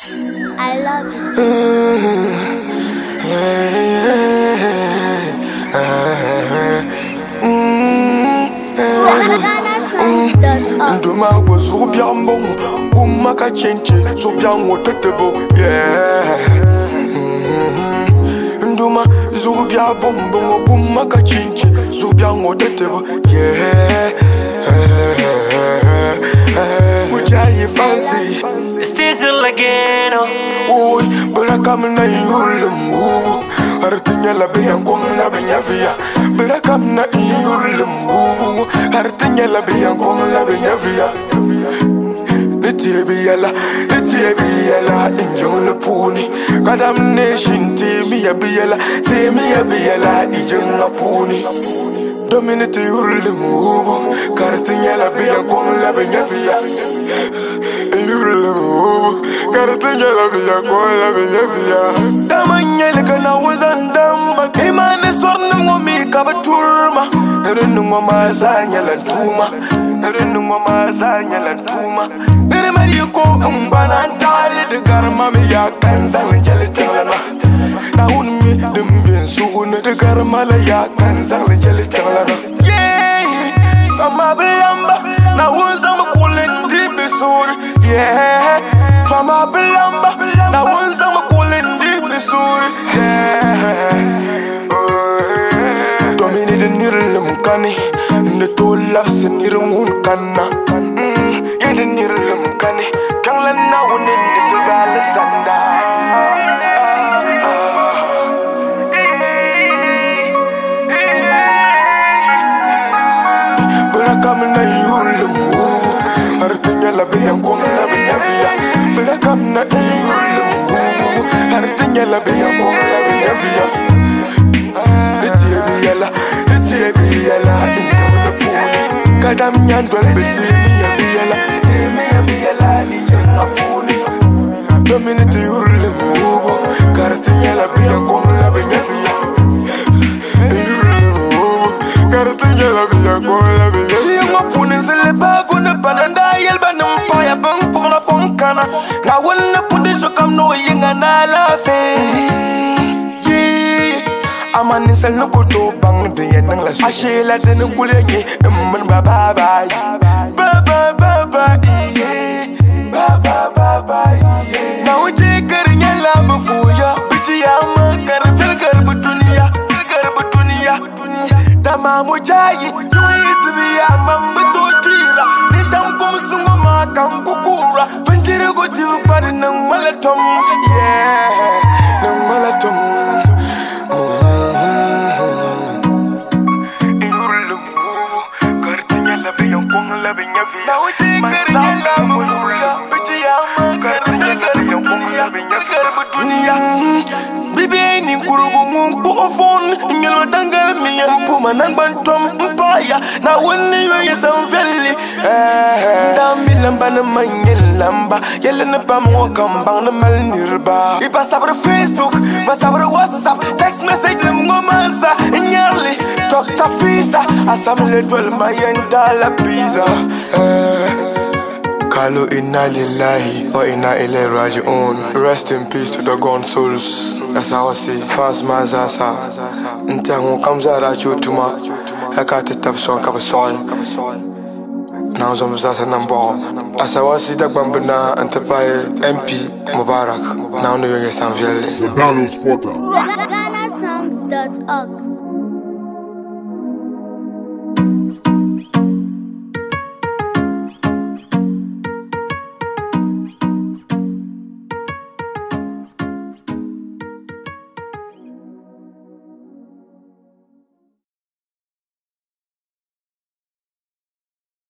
I love it. Nduma go so biambo, kumaka chenche, so biango tetebo, yeah. Nduma zo biabombo, kumaka chenche, so biango tetebo, yeah. Mujayi fancy, still again. oh, but I come na yulum. Artinya la bian kong la binya via, but I come na yulum. Artinya la bian kong la binya via. Etibiela, injong le puni. Kadam nation, Timmy Abiela, injong la puni. Dominate yulum, Cartinya la bian kong la binya via. Cartinya la bian kong la binya via. Damanya le kana wazandam, imane sornum ngomi kabaturma. Nerungo mazanya la tuma, nerungo mazanya la tuma. Nere mariko umbana ntale de garma me ya kanzan jale tanglana. Na unmi dumbin sugun de garma la ya kanzan jale tanglana. Yeah, kama blamba na unza makulen dibisur. Yeah, kama blamba na unza makulen dibisur. Yeah. Domini de nirlum kani, ne to lafs nirmun kanna. Ya de nirlum kani, kangla na wonin de to bala sanda. Berakam na yulum, artinya la biang kong la binya via. Berakam na yulum, artinya la biang kong la binya via. Etibiela, injong le puni. Kadam nyandol betimi abiela, injong la puni. Dominate yurle mubo, kartinya la biang kong la binya via. Yurle mubo, kartinya la biang kong la binya via. Si mo punin se le bago ne pananda yelba nampa ya bang pour la ponkana. Na wonna punin so kam no yinga na la fe. Amani sel no koto bang de yenang la su. Ashela de no kulenye, mman ba ba ba ba ba ba ba yeah, ba ba ba ba yeah. Na uje karinya la mafuya, bichi ya makar filkar budunia. Tamamu jayi, juisi biya mambuto tira. Ni tamkum sungu makam kukura. Pentire goti bukari nang malatom, yeah, nang malatom. Bibi ni kurugu pofon ngelo dangal mi puma nan bantom mpaya na wonni yo yesam felli dami lamba na manyel lamba yelle na pam wo kambang na mal nirba ipa sabre Facebook ma sabre WhatsApp text message na ngomansa nyarli Dr. Fisa asamle dwel mayenda la pizza. Kalu inna lillahi wa inna ilaihi raji'un. Rest in peace to the gone souls. That's how I say. Fans mazasa. Ntangu kamzara chutuma. Hakati tabson kavasoy. Now zomzasa nambo. Asawasi dagbambuna antapai MP Mubarak. Now no young Sanvielle. The Donald Porter. GhanaSongs.org